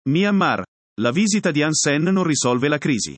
Myanmar. La visita di Hun Sen non risolve la crisi.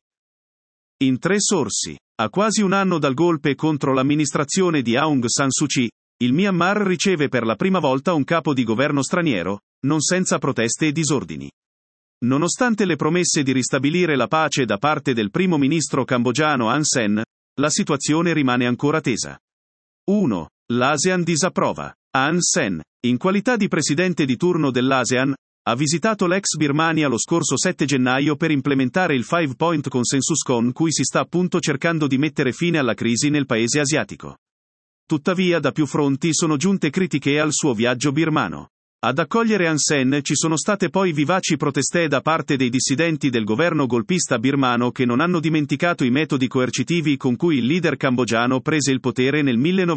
In 3 sorsi. A quasi un anno dal golpe contro l'amministrazione di Aung San Suu Kyi, il Myanmar riceve per la prima volta un capo di governo straniero, non senza proteste e disordini. Nonostante le promesse di ristabilire la pace da parte del primo ministro cambogiano Hun Sen, la situazione rimane ancora tesa. 1. L'ASEAN disapprova. Hun Sen, in qualità di presidente di turno dell'ASEAN, ha visitato l'ex Birmania lo scorso 7 gennaio per implementare il 5-point consensus con cui si sta appunto cercando di mettere fine alla crisi nel paese asiatico. Tuttavia da più fronti sono giunte critiche al suo viaggio birmano. Ad accogliere Hun Sen ci sono state poi vivaci proteste da parte dei dissidenti del governo golpista birmano che non hanno dimenticato i metodi coercitivi con cui il leader cambogiano prese il potere nel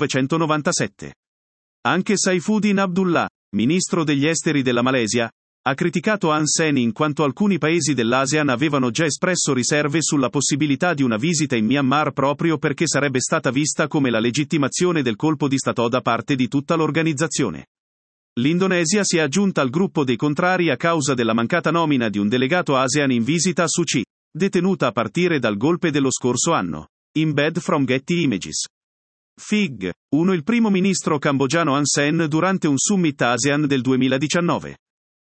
1997. Anche Saifuddin Abdullah, ministro degli esteri della Malesia, ha criticato Hun Sen in quanto alcuni paesi dell'ASEAN avevano già espresso riserve sulla possibilità di una visita in Myanmar proprio perché sarebbe stata vista come la legittimazione del colpo di stato da parte di tutta l'organizzazione. L'Indonesia si è aggiunta al gruppo dei contrari a causa della mancata nomina di un delegato ASEAN in visita a Suu Kyi, detenuta a partire dal golpe dello scorso anno. Embed from Getty Images. Fig. 1. Il primo ministro cambogiano Hun Sen durante un summit ASEAN del 2019.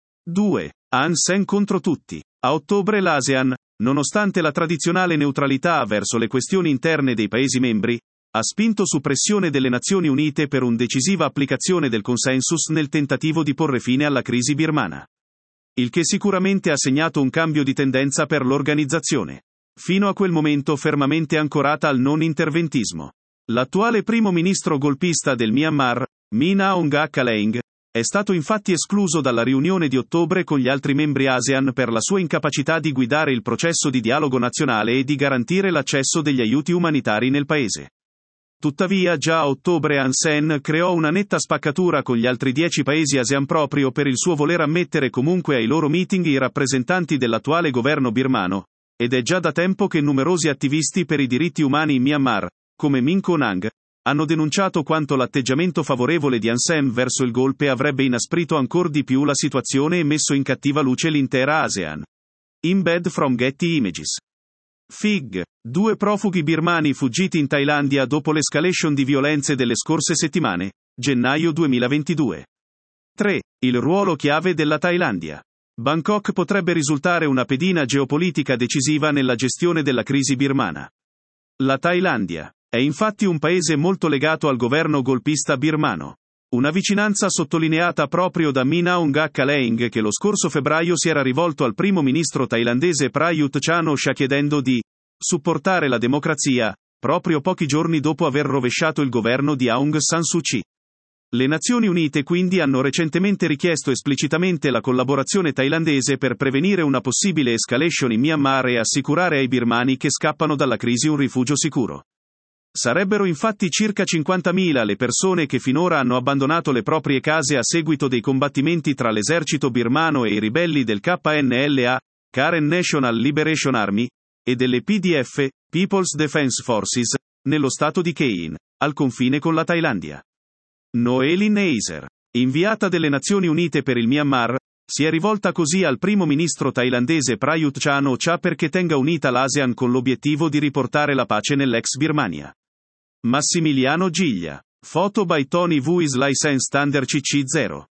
2. Hun Sen contro tutti. A ottobre l'ASEAN, nonostante la tradizionale neutralità verso le questioni interne dei Paesi membri, ha spinto su pressione delle Nazioni Unite per una decisiva applicazione del consensus nel tentativo di porre fine alla crisi birmana. Il che sicuramente ha segnato un cambio di tendenza per l'organizzazione. Fino a quel momento fermamente ancorata al non interventismo. L'attuale primo ministro golpista del Myanmar, Min Aung Hlaing, è stato infatti escluso dalla riunione di ottobre con gli altri membri ASEAN per la sua incapacità di guidare il processo di dialogo nazionale e di garantire l'accesso degli aiuti umanitari nel paese. Tuttavia già a ottobre Hun Sen creò una netta spaccatura con gli altri 10 paesi ASEAN proprio per il suo voler ammettere comunque ai loro meeting i rappresentanti dell'attuale governo birmano, ed è già da tempo che numerosi attivisti per i diritti umani in Myanmar, come Min Ko Nang, hanno denunciato quanto l'atteggiamento favorevole di Hun Sen verso il golpe avrebbe inasprito ancor di più la situazione e messo in cattiva luce l'intera ASEAN. Embed from Getty Images. Fig. 2 profughi birmani fuggiti in Thailandia dopo l'escalation di violenze delle scorse settimane, gennaio 2022. 3. Il ruolo chiave della Thailandia. Bangkok potrebbe risultare una pedina geopolitica decisiva nella gestione della crisi birmana. La Thailandia è infatti un paese molto legato al governo golpista birmano. Una vicinanza sottolineata proprio da Min Aung Hlaing che lo scorso febbraio si era rivolto al primo ministro thailandese Prayut Chan-o-cha chiedendo di supportare la democrazia, proprio pochi giorni dopo aver rovesciato il governo di Aung San Suu Kyi. Le Nazioni Unite quindi hanno recentemente richiesto esplicitamente la collaborazione thailandese per prevenire una possibile escalation in Myanmar e assicurare ai birmani che scappano dalla crisi un rifugio sicuro. Sarebbero infatti circa 50.000 le persone che finora hanno abbandonato le proprie case a seguito dei combattimenti tra l'esercito birmano e i ribelli del KNLA, Karen National Liberation Army, e delle PDF, People's Defense Forces, nello stato di Kayin, al confine con la Thailandia. Noeline Heyzer, inviata delle Nazioni Unite per il Myanmar, si è rivolta così al primo ministro thailandese Prayut Chan-o-cha perché tenga unita l'ASEAN con l'obiettivo di riportare la pace nell'ex Birmania. Massimiliano Giglia. Foto by Tony Vuis License Standard CC0.